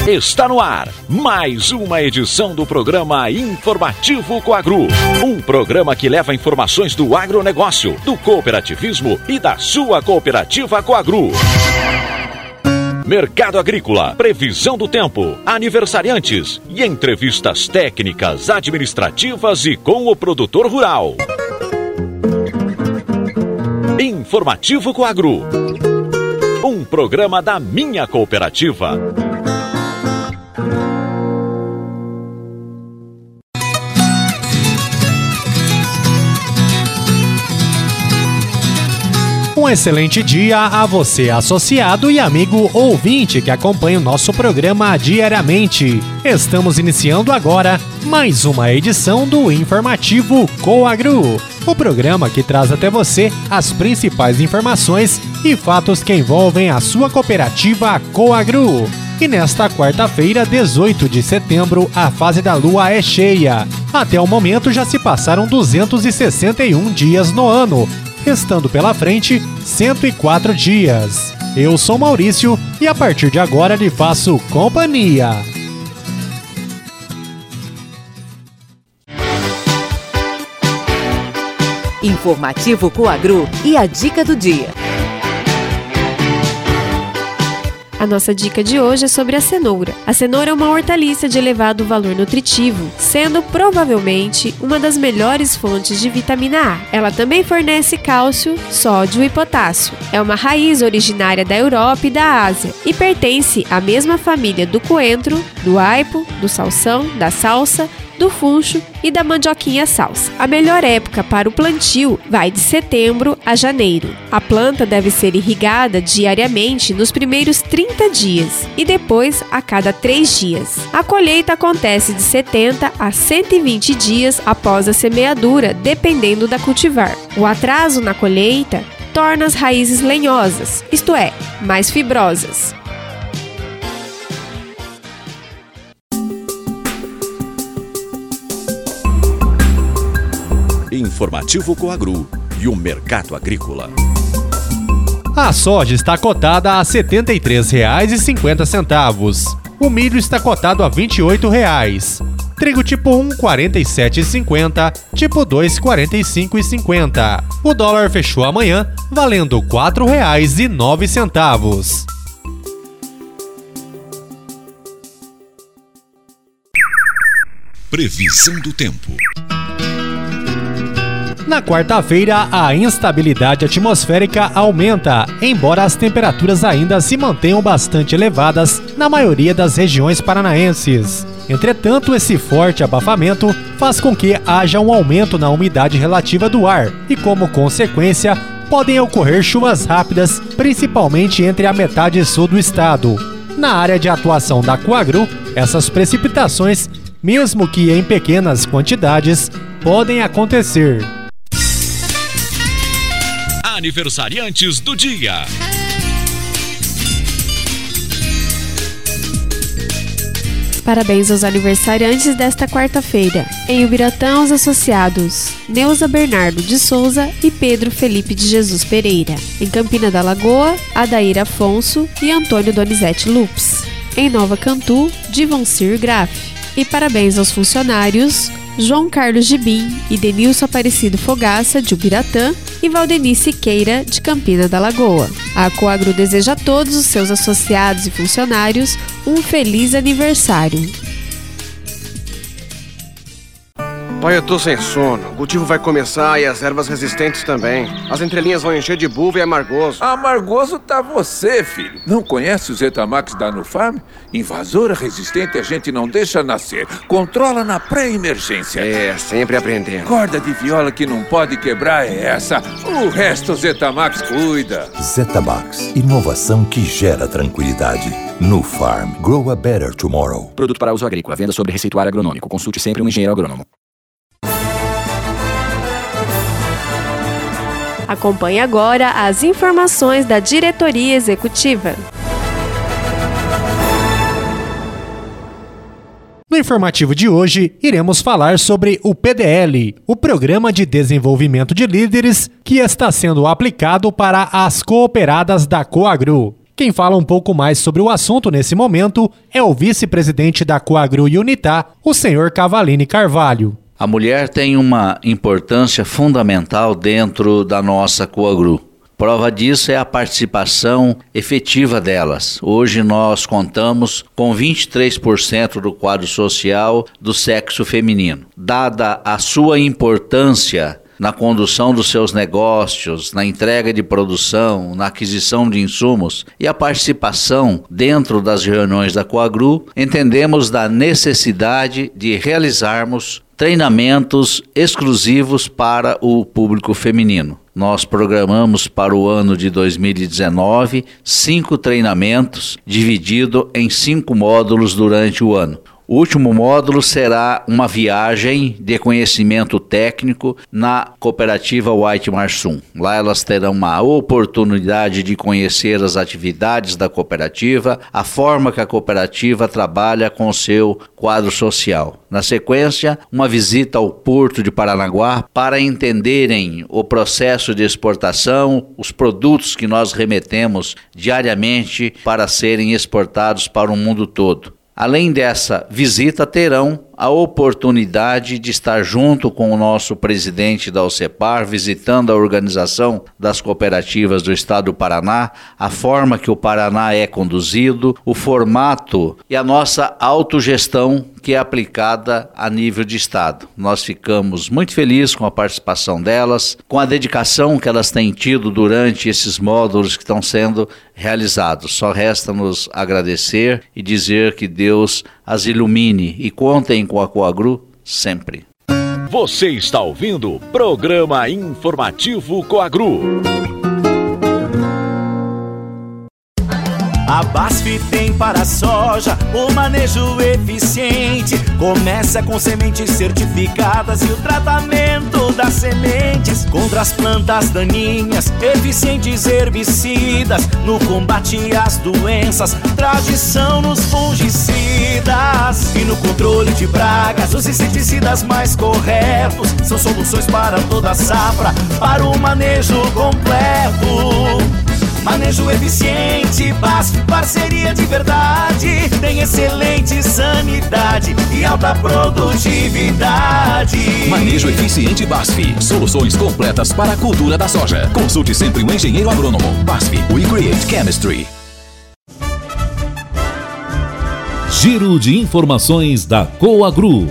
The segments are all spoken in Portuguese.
Está no ar mais uma edição do programa Informativo Coagro. Um programa que leva informações do agronegócio, do cooperativismo e da sua cooperativa Coagro. Mercado agrícola, previsão do tempo, aniversariantes e entrevistas técnicas, administrativas e com o produtor rural. Informativo Coagro. Um programa da minha cooperativa. Um excelente dia a você, associado e amigo ouvinte que acompanha o nosso programa diariamente. Estamos iniciando agora mais uma edição do Informativo Coagro, o programa que traz até você as principais informações e fatos que envolvem a sua cooperativa Coagro. E nesta quarta-feira, 18 de setembro, a fase da lua é cheia. Até o momento já se passaram 261 dias no ano, restando pela frente 104 dias. Eu sou Maurício e a partir de agora lhe faço companhia. Informativo Coagro e a dica do dia. A nossa dica de hoje é sobre a cenoura. A cenoura é uma hortaliça de elevado valor nutritivo, sendo provavelmente uma das melhores fontes de vitamina A. Ela também fornece cálcio, sódio e potássio. É uma raiz originária da Europa e da Ásia e pertence à mesma família do coentro, do aipo, do salsão, da salsa, do funcho e da mandioquinha salsa. A melhor época para o plantio vai de setembro a janeiro. A planta deve ser irrigada diariamente nos primeiros 30 dias e depois a cada 3 dias. A colheita acontece de 70 a 120 dias após a semeadura, dependendo da cultivar. O atraso na colheita torna as raízes lenhosas, isto é, mais fibrosas. Informativo Coagro e o mercado agrícola. A soja está cotada a R$ 73,50. O milho está cotado a R$ 28,00. Trigo tipo 1, R$ 47,50. Tipo 2, R$ 45,50. O dólar fechou amanhã valendo R$ 4,09. Previsão do tempo. Na quarta-feira, a instabilidade atmosférica aumenta, embora as temperaturas ainda se mantenham bastante elevadas na maioria das regiões paranaenses. Entretanto, esse forte abafamento faz com que haja um aumento na umidade relativa do ar e, como consequência, podem ocorrer chuvas rápidas, principalmente entre a metade sul do estado. Na área de atuação da Coagro, essas precipitações, mesmo que em pequenas quantidades, podem acontecer. Aniversariantes do dia. Parabéns aos aniversariantes desta quarta-feira. Em Ubiratã, os associados Neuza Bernardo de Souza e Pedro Felipe de Jesus Pereira. Em Campina da Lagoa, Adair Afonso e Antônio Donizete Lupes. Em Nova Cantu, Divoncir Graf. E parabéns aos funcionários João Carlos Gibim e Denilson Aparecido Fogaça, de Ubiratã, e Valdenice Siqueira, de Campina da Lagoa. A Coagro deseja a todos os seus associados e funcionários um feliz aniversário. Pai, eu tô sem sono. O cultivo vai começar e as ervas resistentes também. As entrelinhas vão encher de buva e amargoso. Amargoso tá você, filho. Não conhece o Zetamax da Nufarm? Invasora resistente a gente não deixa nascer. Controla na pré-emergência. É, sempre aprendendo. Corda de viola que não pode quebrar é essa. O resto o Zetamax cuida. Zetamax, inovação que gera tranquilidade. Nufarm, grow a better tomorrow. Produto para uso agrícola, venda sobre receituário agronômico. Consulte sempre um engenheiro agrônomo. Acompanhe agora as informações da diretoria executiva. No informativo de hoje, iremos falar sobre o PDL, o Programa de Desenvolvimento de Líderes, que está sendo aplicado para as cooperadas da Coagro. Quem fala um pouco mais sobre o assunto nesse momento é o vice-presidente da Coagru e Unitá, o senhor Cavalini Carvalho. A mulher tem uma importância fundamental dentro da nossa Coagru. Prova disso é a participação efetiva delas. Hoje nós contamos com 23% do quadro social do sexo feminino. Dada a sua importância na condução dos seus negócios, na entrega de produção, na aquisição de insumos e a participação dentro das reuniões da Coagru, entendemos da necessidade de realizarmos treinamentos exclusivos para o público feminino. Nós programamos para o ano de 2019 5 treinamentos divididos em 5 módulos durante o ano. O último módulo será uma viagem de conhecimento técnico na cooperativa White Marsum. Lá elas terão uma oportunidade de conhecer as atividades da cooperativa, a forma que a cooperativa trabalha com o seu quadro social. Na sequência, uma visita ao Porto de Paranaguá para entenderem o processo de exportação, os produtos que nós remetemos diariamente para serem exportados para o mundo todo. Além dessa visita, terão a oportunidade de estar junto com o nosso presidente da OCEPAR, visitando a organização das cooperativas do estado do Paraná, a forma que o Paraná é conduzido, o formato e a nossa autogestão que é aplicada a nível de estado. Nós ficamos muito felizes com a participação delas, com a dedicação que elas têm tido durante esses módulos que estão sendo realizados. Só resta nos agradecer e dizer que Deus as ilumine e contem com a Coagru sempre. Você está ouvindo o Programa Informativo Coagru. A BASF tem para a soja o manejo eficiente. Começa com sementes certificadas e o tratamento das sementes contra as plantas daninhas, eficientes herbicidas no combate às doenças, tradição nos fungicidas e no controle de pragas. Os inseticidas mais corretos são soluções para toda a safra, para o manejo completo. Manejo eficiente, BASF, parceria de verdade. Tem excelente sanidade e alta produtividade. Manejo eficiente BASF. Soluções completas para a cultura da soja. Consulte sempre um engenheiro agrônomo. BASF, we create chemistry. Giro de informações da Coagru.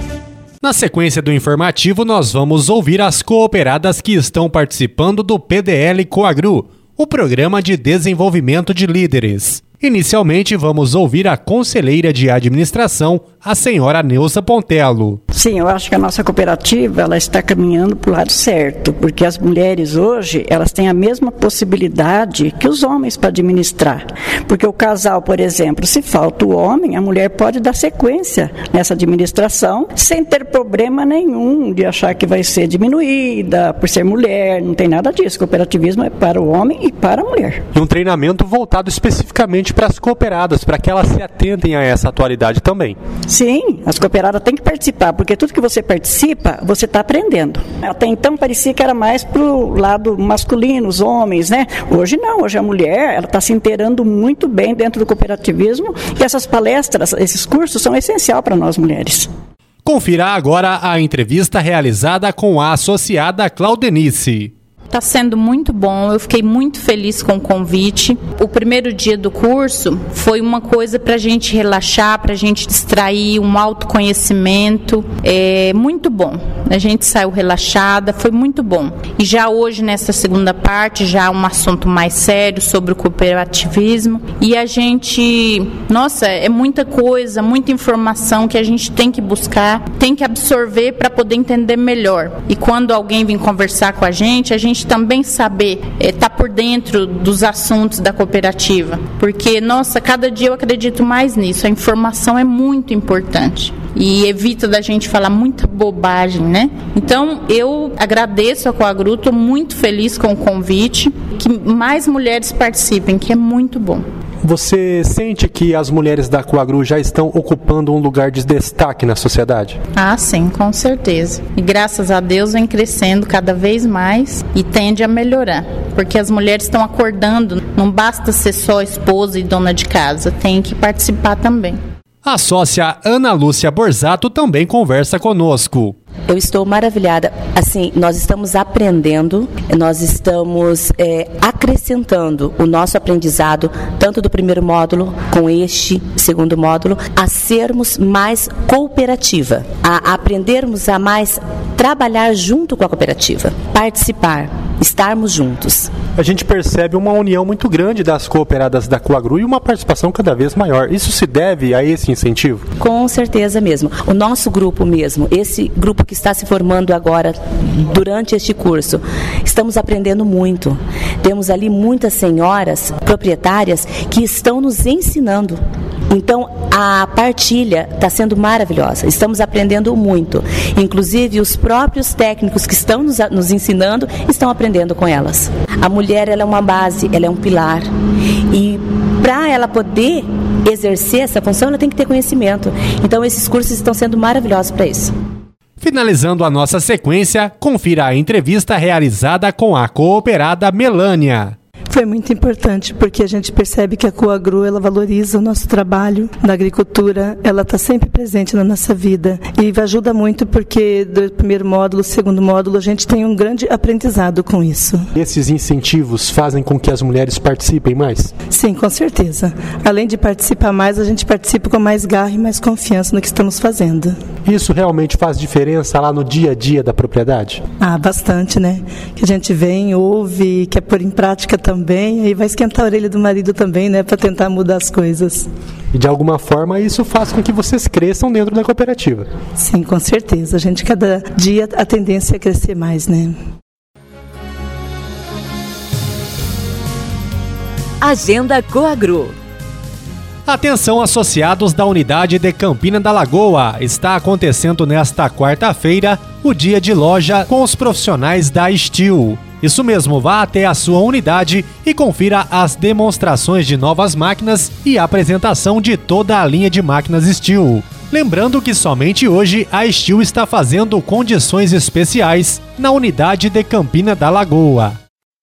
Na sequência do informativo, nós vamos ouvir as cooperadas que estão participando do PDL Coagru, o Programa de Desenvolvimento de Líderes. Inicialmente, vamos ouvir a conselheira de administração, a senhora Neuza Pontello. Sim, eu acho que a nossa cooperativa ela está caminhando para o lado certo, porque as mulheres hoje elas têm a mesma possibilidade que os homens para administrar. Porque o casal, por exemplo, se falta o homem, a mulher pode dar sequência nessa administração sem ter problema nenhum de achar que vai ser diminuída por ser mulher, não tem nada disso. O cooperativismo é para o homem e para a mulher. E um treinamento voltado especificamente para as cooperadas, para que elas se atentem a essa atualidade também. Sim, as cooperadas têm que participar, porque tudo que você participa, você está aprendendo. Até então parecia que era mais para o lado masculino, os homens, né? Hoje não, hoje a mulher ela está se inteirando muito bem dentro do cooperativismo e essas palestras, esses cursos são essenciais para nós mulheres. Confira agora a entrevista realizada com a associada Claudenice. Está sendo muito bom, eu fiquei muito feliz com o convite. O primeiro dia do curso foi uma coisa para a gente relaxar, para a gente distrair, um autoconhecimento. É muito bom. A gente saiu relaxada, foi muito bom. E já hoje, nessa segunda parte, já um assunto mais sério sobre o cooperativismo. E a gente, nossa, é muita coisa, muita informação que a gente tem que buscar, tem que absorver para poder entender melhor. E quando alguém vem conversar com a gente também saber, tá por dentro dos assuntos da cooperativa, porque, nossa, cada dia eu acredito mais nisso, a informação é muito importante e evita da gente falar muita bobagem, né? Então, eu agradeço a Coagru, estou muito feliz com o convite, que mais mulheres participem, que é muito bom. Você sente que as mulheres da Coagru já estão ocupando um lugar de destaque na sociedade? Ah, sim, com certeza. E graças a Deus vem crescendo cada vez mais e tende a melhorar. Porque as mulheres estão acordando, não basta ser só esposa e dona de casa, tem que participar também. A sócia Ana Lúcia Borzato também conversa conosco. Eu estou maravilhada. Assim, nós estamos aprendendo, nós estamos acrescentando o nosso aprendizado, tanto do primeiro módulo com este segundo módulo, a sermos mais cooperativa, a aprendermos a mais trabalhar junto com a cooperativa, participar, estarmos juntos. A gente percebe uma união muito grande das cooperadas da Coagru e uma participação cada vez maior. Isso se deve a esse incentivo? Com certeza mesmo. O nosso grupo mesmo, esse grupo que está se formando agora durante este curso, estamos aprendendo muito. Temos ali muitas senhoras proprietárias que estão nos ensinando. Então, a partilha está sendo maravilhosa. Estamos aprendendo muito. Inclusive, os próprios técnicos que estão nos ensinando estão aprendendo com elas. A mulher, ela é uma base, ela é um pilar. E para ela poder exercer essa função, ela tem que ter conhecimento. Então, esses cursos estão sendo maravilhosos para isso. Finalizando a nossa sequência, confira a entrevista realizada com a cooperada Melânia. Foi muito importante porque a gente percebe que a Coagru, ela valoriza o nosso trabalho na agricultura, ela está sempre presente na nossa vida e ajuda muito porque do primeiro módulo, segundo módulo, a gente tem um grande aprendizado com isso. Esses incentivos fazem com que as mulheres participem mais? Sim, com certeza. Além de participar mais, a gente participa com mais garra e mais confiança no que estamos fazendo. Isso realmente faz diferença lá no dia a dia da propriedade? Ah, bastante, né? Que a gente vem, ouve, quer pôr em prática também, aí vai esquentar a orelha do marido também, né, para tentar mudar as coisas. E de alguma forma isso faz com que vocês cresçam dentro da cooperativa? Sim, com certeza. A gente, cada dia, a tendência é crescer mais, né? Agenda Coagru. Atenção, associados da unidade de Campina da Lagoa, está acontecendo nesta quarta-feira o dia de loja com os profissionais da Steel. Isso mesmo, vá até a sua unidade e confira as demonstrações de novas máquinas e a apresentação de toda a linha de máquinas Steel. Lembrando que somente hoje a Steel está fazendo condições especiais na unidade de Campina da Lagoa.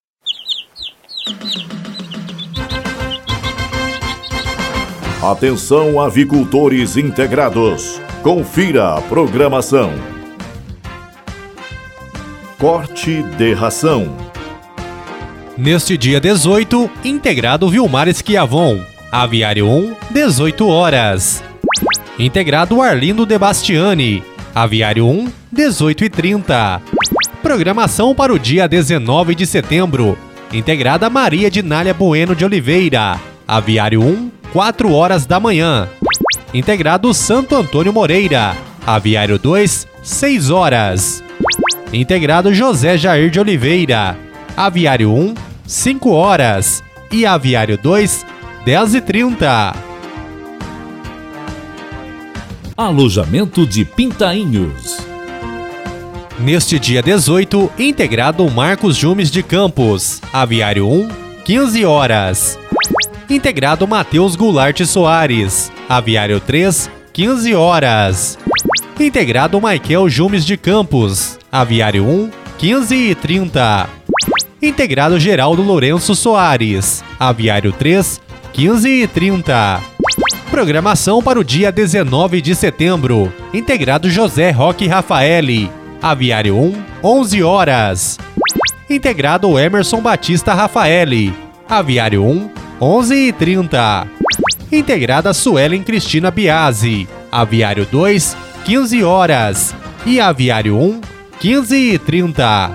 Atenção, avicultores integrados. Confira a programação. Corte de ração. Neste dia 18, integrado Vilmar Esquiavon. Aviário 1, 18 horas. Integrado Arlindo de Bastiani. Aviário 1, 18h30. Programação para o dia 19 de setembro. Integrada Maria de Nália Bueno de Oliveira. Aviário 1, 4 horas da manhã. Integrado Santo Antônio Moreira. Aviário 2, 6 horas. Integrado José Jair de Oliveira. Aviário 1, 5 horas. E Aviário 2, 10h30. Alojamento de Pintainhos. Neste dia 18, integrado Marcos Jumes de Campos. Aviário 1, 15 horas. Integrado Matheus Goulart Soares. Aviário 3, 15 horas. Integrado Michael Jumes de Campos. Aviário 1, 15h30. Integrado Geraldo Lourenço Soares. Aviário 3, 15h30. Programação para o dia 19 de setembro. Integrado José Roque Rafaeli. Aviário 1, 11 horas. Integrado Emerson Batista Rafaeli. Aviário 1, 11h30. Integrada Suelen Cristina Biasi. Aviário 2, 15 horas. E Aviário 1, 15h30.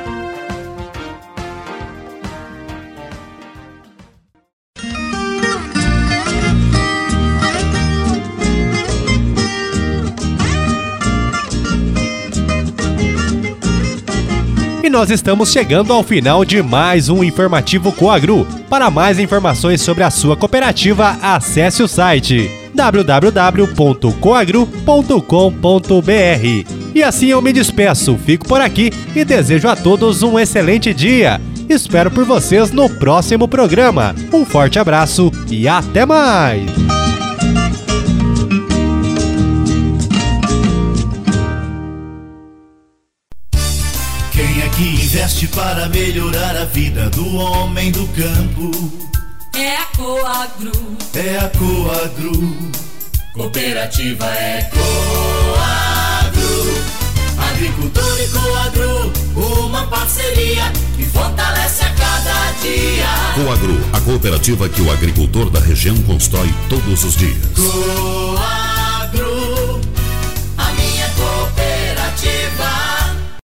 E nós estamos chegando ao final de mais um Informativo Coagru. Para mais informações sobre a sua cooperativa, acesse o site www.coagru.com.br. E assim eu me despeço, fico por aqui e desejo a todos um excelente dia. Espero por vocês no próximo programa. Um forte abraço e até mais! Quem aqui investe para melhorar a vida do homem do campo? É a Coagro. É a Coagro. Cooperativa é Coagro. Agricultor e Coagro, uma parceria que fortalece a cada dia. Coagro, a cooperativa que o agricultor da região constrói todos os dias. Coagro.